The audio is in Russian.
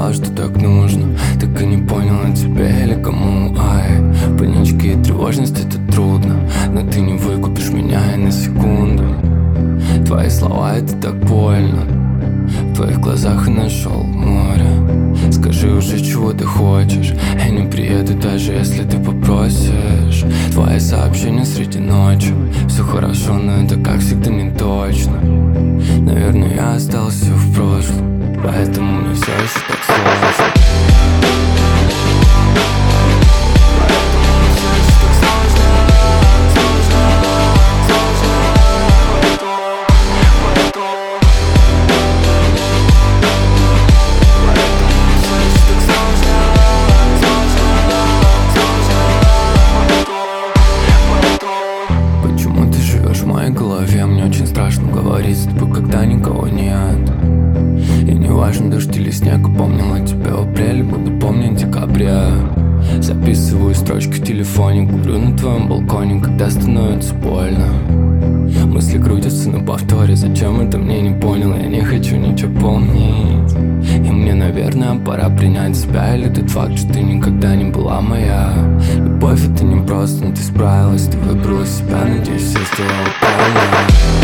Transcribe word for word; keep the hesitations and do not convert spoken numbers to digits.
сказала, что так нужно. Так и не поняла, тебе или кому. Ай, панички и тревожность — это трудно, но ты не выкупишь меня и на секунду. Твои слова — это так больно. В твоих глазах я нашел море. Скажи уже, чего ты хочешь. Я не приеду, даже если ты попросишь. Твои сообщения среди ночи. Все хорошо, но это как всегда не точно. Наверное, я остался в прошлом, поэтому мне все еще так сложно. В моей голове мне очень страшно говорить с тобой, когда никого нет. И не важно, дождь или снег, помнила тебя в апреле, буду помнить в декабре. Записываю строчки в телефоне, куплю на твоем балконе, когда становится больно. Мысли крутятся на повторе, зачем это мне не понял, я не хочу ничего помнить. И мне, наверное, пора принять себя или тот факт, что ты никогда не была моя. Любовь — это не просто, но ты справилась, ты выбрала себя, надеюсь, все сделала правильно.